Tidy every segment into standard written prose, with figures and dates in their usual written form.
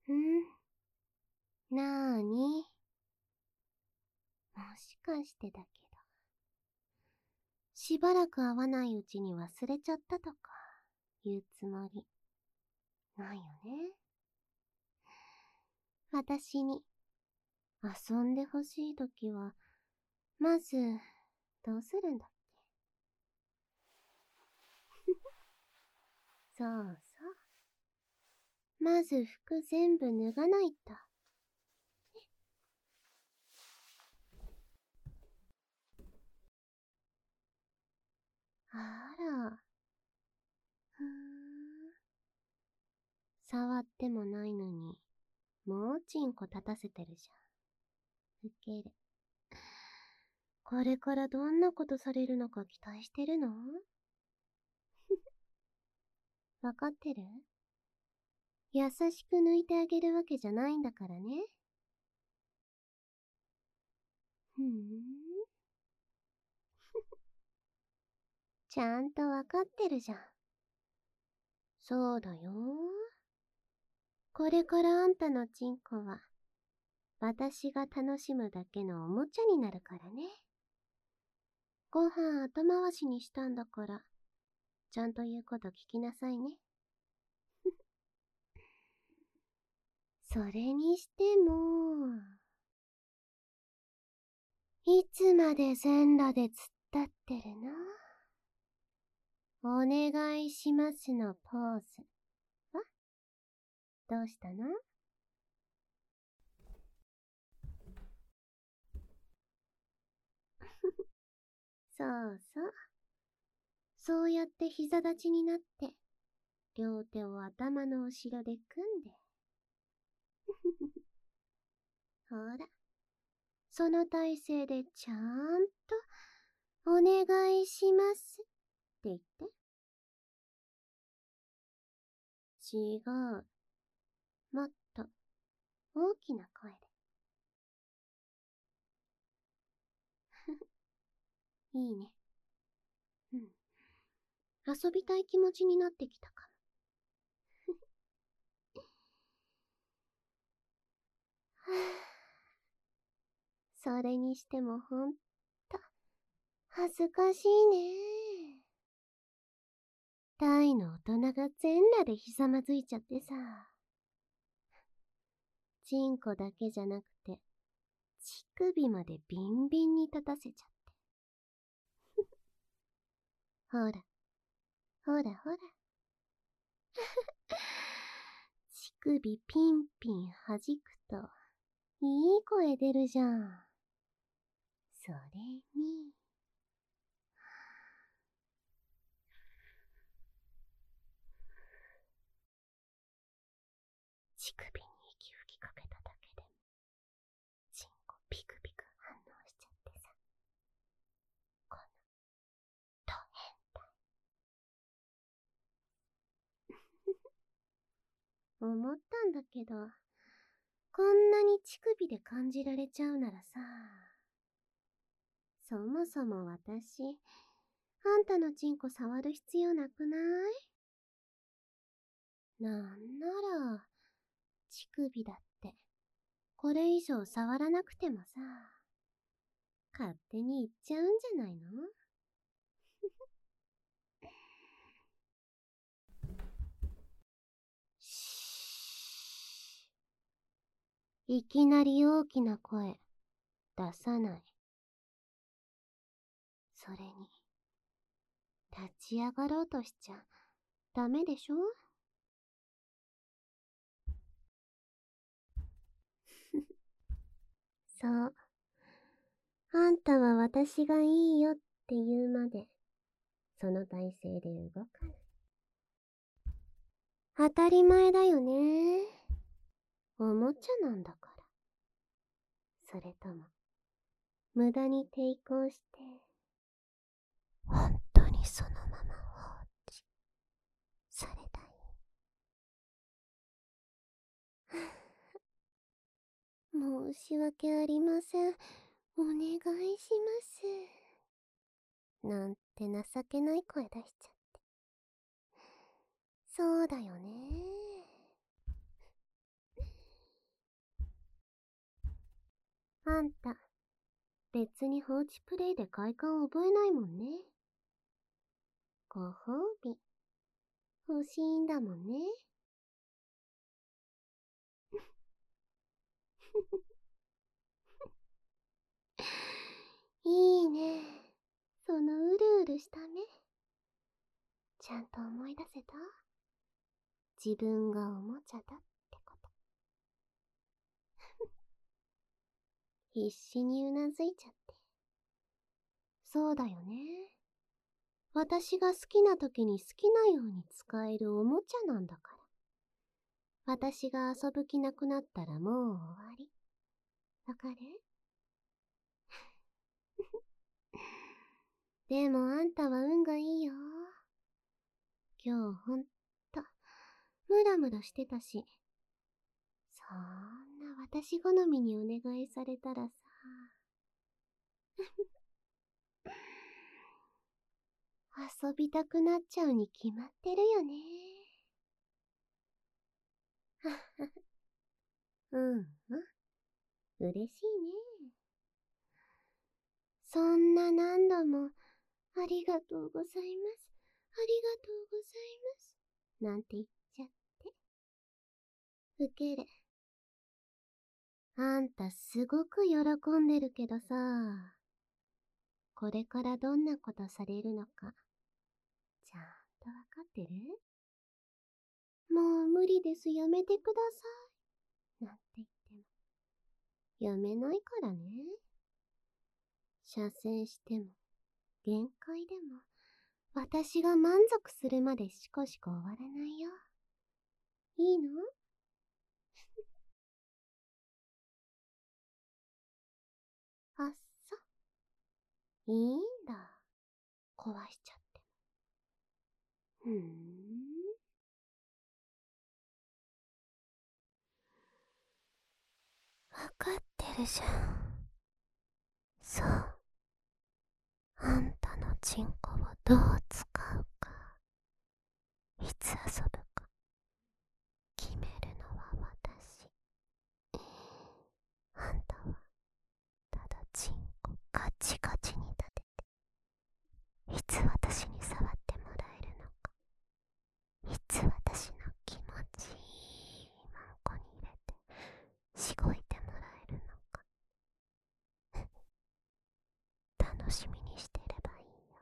なーに、もしかしてだけど、しばらく会わないうちに忘れちゃったとか言うつもりないよね。私に遊んでほしいときは、まずどうするんだっけ？そうそう。まず服全部脱がないと。あら。触ってもないのに、もうチンコ立たせてるじゃん。ウケる。これからどんなことされるのか期待してるの？わかってる？優しく抜いてあげるわけじゃないんだからね。ちゃんとわかってるじゃん。そうだよ。これからあんたのチンコは、私が楽しむだけのおもちゃになるからね。ご飯後回しにしたんだから、ちゃんと言うこと聞きなさいね。それにしても、いつまで全裸で突っ立ってるの？お願いしますのポーズ。は？どうしたの？そうそう。そうやって膝立ちになって、両手を頭の後ろで組んで。ほら、その体勢でちゃんと、お願いしますって言って。違う。もっと、大きな声で。いいね。うん。遊びたい気持ちになってきたかも。それにしてもほんと、恥ずかしいね。大の大人が全裸でひざまずいちゃってさ。チンコだけじゃなくて、乳首までビンビンに立たせちゃって。ほら、ほらほら。乳首ピンピン弾くと、いい声出るじゃん。それに、乳首に息吹きかけただけで、チンコピクピク反応しちゃってさ。この、ド変態。思ったんだけど、こんなに乳首で感じられちゃうならさ、そもそも私、あんたのチンコ触る必要なくない？なんなら、乳首だって、これ以上触らなくてもさ、勝手にいっちゃうんじゃないの？しー。いきなり大きな声、出さない。それに、立ち上がろうとしちゃ、ダメでしょ？そう。あんたは私がいいよって言うまで、その体勢で動かない。当たり前だよね。おもちゃなんだから。それとも、無駄に抵抗して、本当にそのまま放置されたい？申し訳ありません。お願いします。なんて情けない声出しちゃって。そうだよね。 んた、別に放置プレイで快感覚えないもんね。ご褒美、欲しいんだもんね。いいね。そのうるうるした目。ちゃんと思い出せた？自分がおもちゃだってこと。必死にうなずいちゃって。そうだよね。私が好きな時に好きなように使えるおもちゃなんだから。私が遊ぶ気なくなったらもう終わり。わかる？でもあんたは運がいいよ。今日ほんと、ムラムラしてたし。そんな私好みにお願いされたらさ。遊びたくなっちゃうに決まってるよね。うんうん。嬉しいね。そんな何度も、ありがとうございます。ありがとうございます。なんて言っちゃって。ウケる。あんたすごく喜んでるけどさ、これからどんなことされるのか、ちゃんとわかってる？もう無理です、やめてください。なんて言っても、やめないからね。射精しても、限界でも、私が満足するまでしこしこ終わらないよ。いいの？あっそ。いいんだ。壊しちゃって。わかってるじゃん。そう。あんたのチンコをどう使うか、いつ遊ぶか、決めるのは私。あんたは、ただチンコガチガチに立てて、いつ私に触ってもらえるのか、いつ私の気持ちいいマンコに入れて、しごいてもらえるのか、楽しみにしてればいいよ。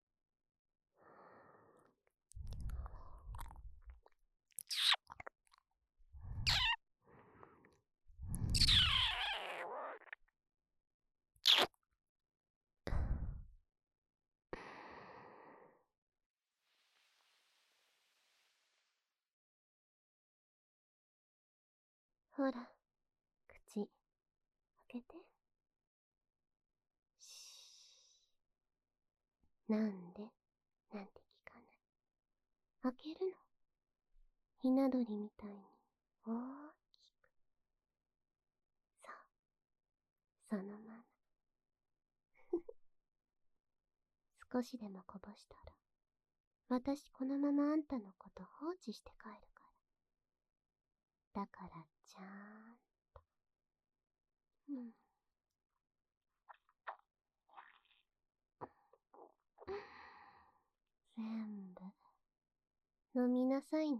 ほら、口、開けて。なんでなんて聞かない。開けるの。ひな鳥みたいに大きく。そう、そのまま。少しでもこぼしたら、私このままあんたのこと放置して帰るから。だからちゃんと。うん。全部、飲みなさいね。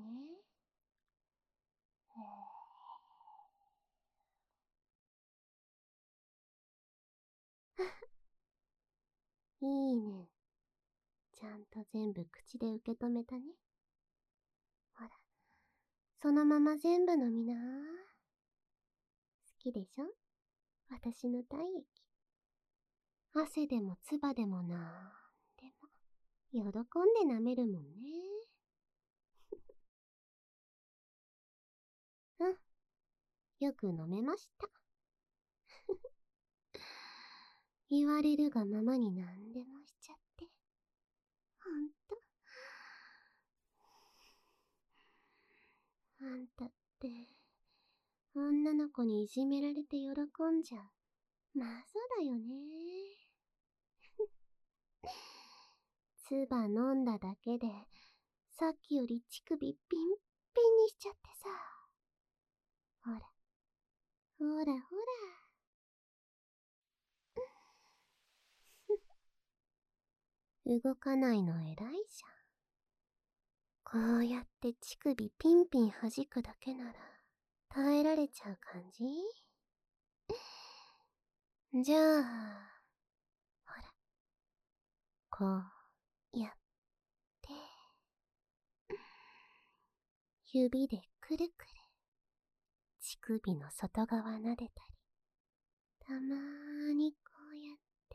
いいね。ちゃんと全部口で受け止めたね。ほら、そのまま全部飲みな。好きでしょ？私の体液。汗でも唾でもなんでも。喜んで舐めるもんね。うん。よく飲めました。言われるがままに何でもしちゃって。ほんと。あんたって、女の子にいじめられて喜んじゃう。まあそうだよね。唾飲んだだけで、さっきより乳首ピンピンにしちゃってさ。ほら、ほらほら。 動かないの偉いじゃん。こうやって乳首ピンピン弾くだけなら耐えられちゃう感じ？じゃあ、ほら、こうやって、指でくるくる乳首の外側撫でたり、たまーにこうやって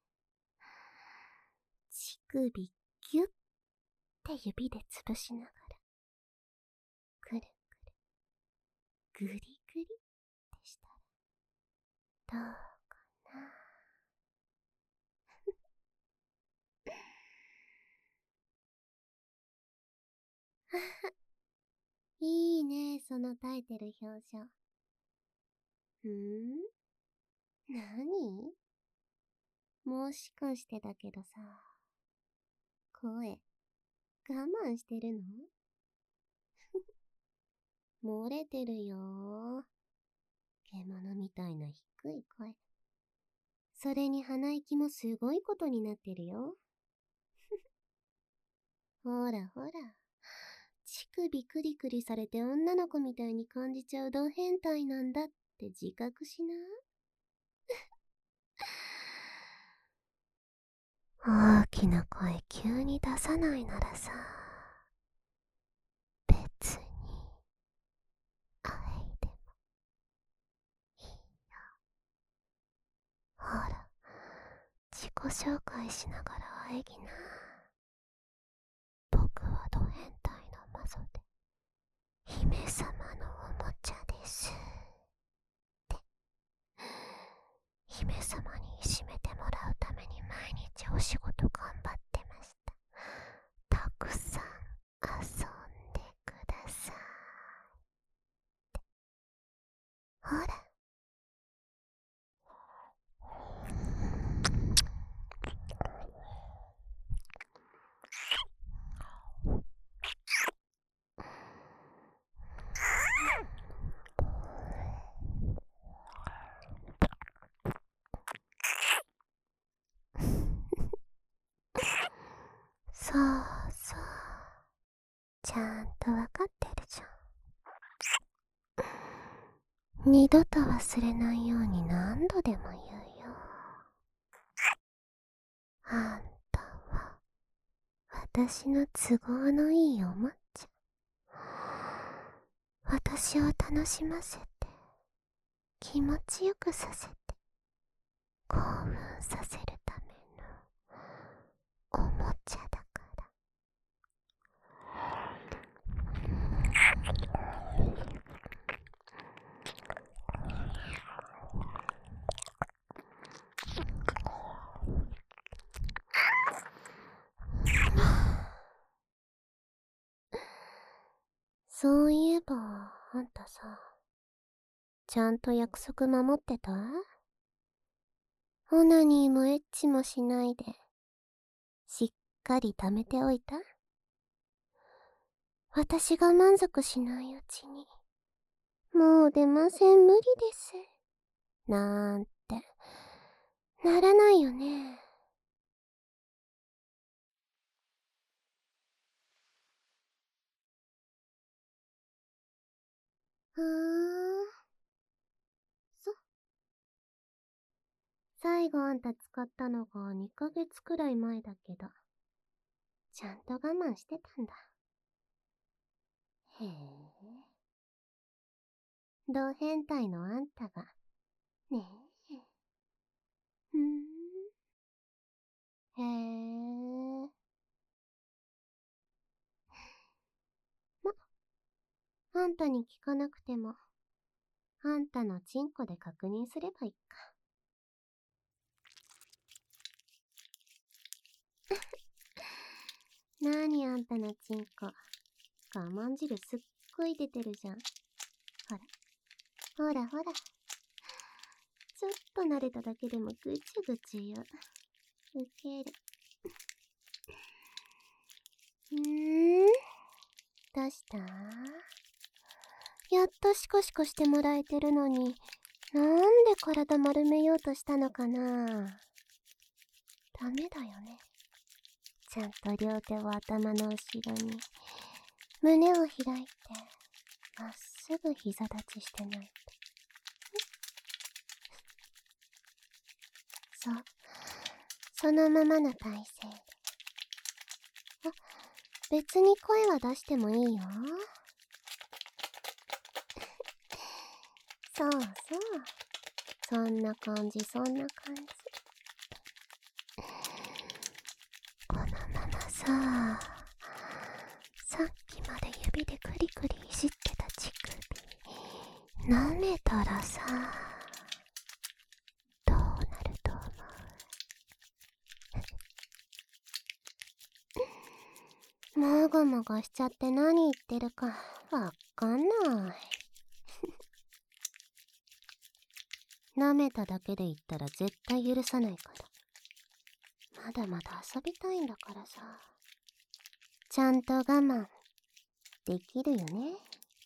乳首ギュッて指で潰しながらくるくるグリグリってしたらどうかな。いいね、その耐えてる表情。何？もしかしてだけどさ、声我慢してるの？漏れてるよ。獣みたいな低い声。それに鼻息もすごいことになってるよ。ほらほら。乳首クリクリされて女の子みたいに感じちゃうド変態なんだって自覚しな。大きな声急に出さないならさ、別にあえいでもいいよ。ほら、自己紹介しながらあえぎな。僕はド変態の魔女で姫様のおもちゃですって。姫様にいじめてもらうために毎日お仕事頑張ってました。たくさん遊んでください。ほら。そうそう。ちゃんとわかってるじゃん。二度と忘れないように何度でも言うよ。あんたは私の都合のいいおもちゃ。私を楽しませて、気持ちよくさせて、興奮させるためのおもちゃだから。そういえば、あんたさ、ちゃんと約束守ってた？オナニーもエッチもしないで、しっかり貯めておいた？私が満足しないうちに、もう出ません、無理です。なんて、ならないよね。ふーん。最後あんた使ったのが2ヶ月くらい前だけど、ちゃんと我慢してたんだ。へえ。同変態のあんたが、ねえ。へえ。ま、あんたに聞かなくても、あんたのチンコで確認すればいいか。なにあんたのチンコ。我慢汁すっごい出てるじゃん。ほら。ほらほら。ちょっと慣れただけでもぐちゅぐちゅ言う。ウケる。どうした？やっとシコシコしてもらえてるのに、なんで体丸めようとしたのかな？ダメだよね。 ちゃんと両手を頭の後ろに、胸を開いて、まっすぐ膝立ちしてないと。そう。そのままの体勢で。あ、別に声は出してもいいよ。そうそう。そんな感じ、そんな感じ。このままさ、さっきまで指でクリクリいじってた乳首、舐めたらさ、どうなると思う？もごもごしちゃって何言ってるかわかんない。舐めただけで言ったら絶対許さないから。まだまだ遊びたいんだからさ。ちゃんと我慢できるよね。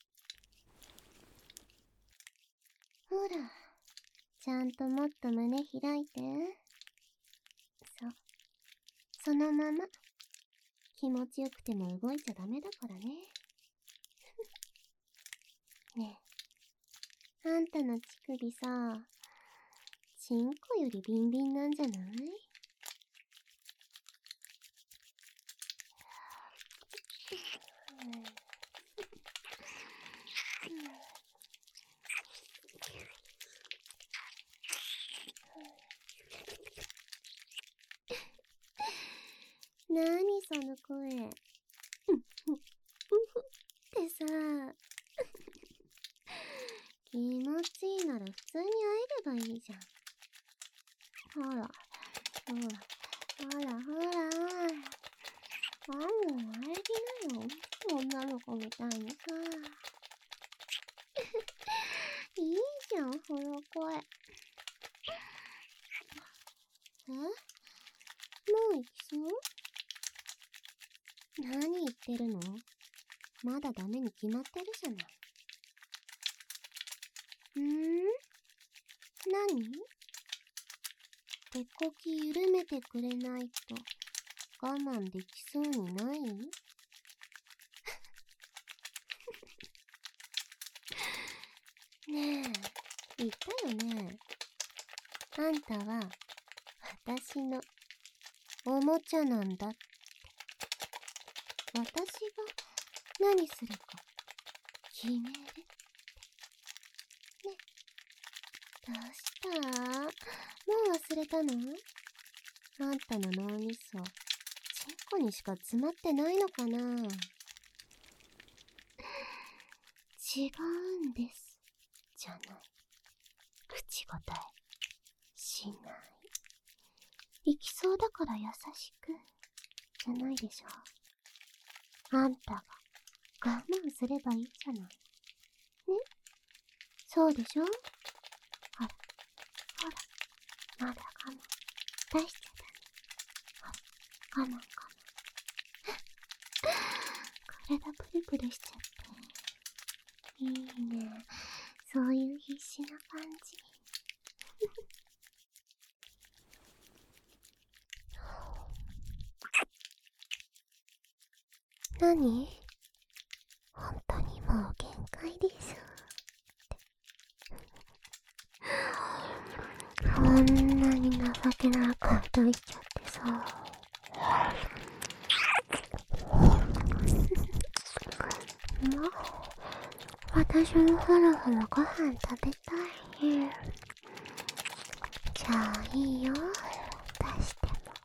ほら、ちゃんともっと胸開いて。そう。そのまま。気持ちよくても動いちゃダメだからね。ねえ、あんたの乳首さ、チンコよりビンビンなんじゃない？なにその声。うふってさ、気持ちいいなら普通に会えればいいじゃん。ほら、ほら、ほらほら。あんも会えぎなよ。女の子みたいにさ。いいじゃん、この声。もう行きそう？何言ってるの？まだダメに決まってるじゃない。何？手こき緩めてくれないと我慢できそうにない？ねえ、言ったよね。あんたは私のおもちゃなんだって。私が何するか決めるって。ね、どうした？もう忘れたの？あんたの脳みそ、チンコにしか詰まってないのかな？違うんです。じゃない。口答えしない。行きそうだから優しくじゃないでしょ。あんたが我慢すればいいじゃない。ね？そうでしょ？ほら、ほら、まだ我慢。出しちゃダメ。ほら、我慢我慢。体プルプルしちゃって。いいね。そういう必死な感じ。何？本当にもう限界です。こんなに情けないこと言っちゃってさ。もう、私もそろそろご飯食べたい。じゃあいいよ。出して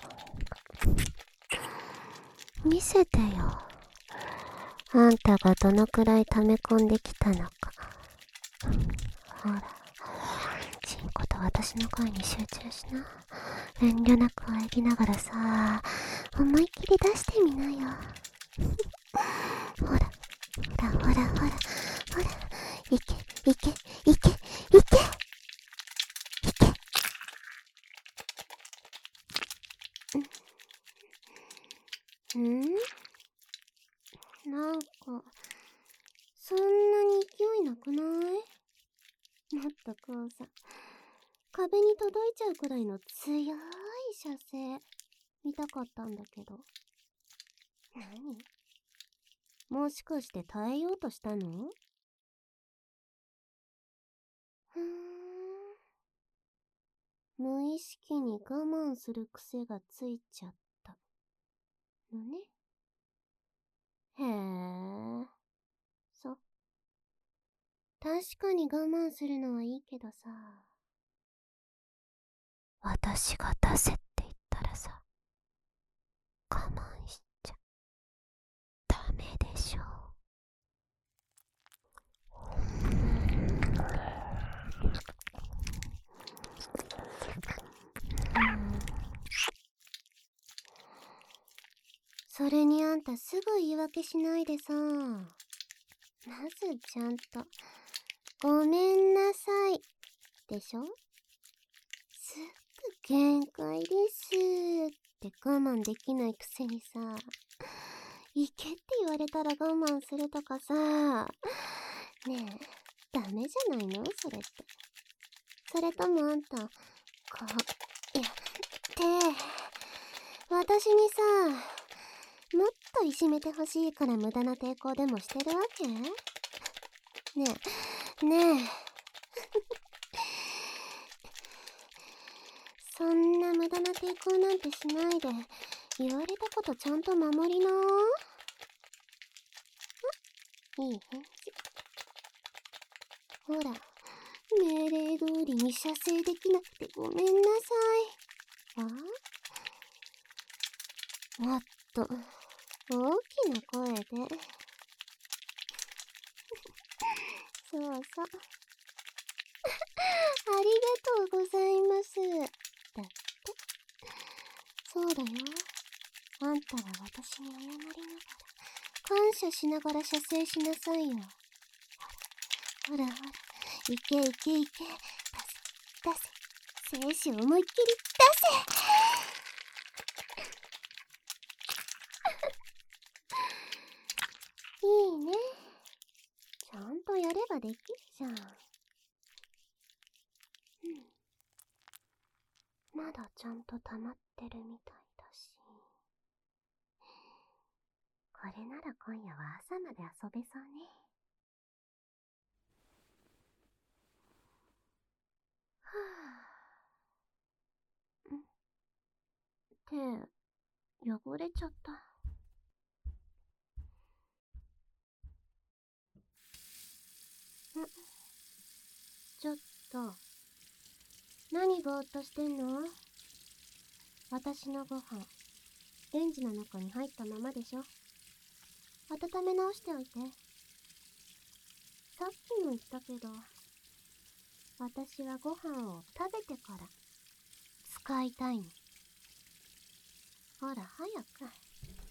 も。見せてよ。あんたがどのくらい溜め込んできたのか。ほら、チンコと私の声に集中しな。遠慮なく喘ぎながらさ、思いっきり出してみなよ。ほら、ほらほらほら、ほら、いけ、いけ、いけ、いけ、いけ。なんか、そんなに勢いなくない？もっとこうさ、壁に届いちゃうくらいの強い射精、見たかったんだけど。 何？もしかして耐えようとしたの？無意識に我慢する癖がついちゃったのね。へえ。そう。確かに我慢するのはいいけどさ。私が出せって言ったらさ、我慢しちゃダメでしょ。それにあんたすぐ言い訳しないでさ、まずちゃんとごめんなさいでしょ。すっぐ限界ですって我慢できないくせにさ、行けって言われたら我慢するとかさ、ねえ、ダメじゃないのそれって。それともあんた、いや、私にさ、もっといじめてほしいから無駄な抵抗でもしてるわけ？ねえ、そんな無駄な抵抗なんてしないで、言われたことちゃんと守りな。いい返事。ほら、命令通りに射精できなくてごめんなさい。もっと大きな声で。そうそう。ありがとうございます。だって。そうだよ。あんたは私に謝りながら、感謝しながら射精しなさいよ。ほらほら、いけいけいけ。出せ。精子を思いっきり出せ。いいね。ちゃんとやればできるじゃん。まだちゃんと溜まってるみたいだし。これなら今夜は朝まで遊べそうね。はぁ。手、汚れちゃった。ちょっと、何ぼーっとしてんの？私のご飯、レンジの中に入ったままでしょ。温め直しておいて。さっきも言ったけど、私はご飯を食べてから使いたいの。ほら早く。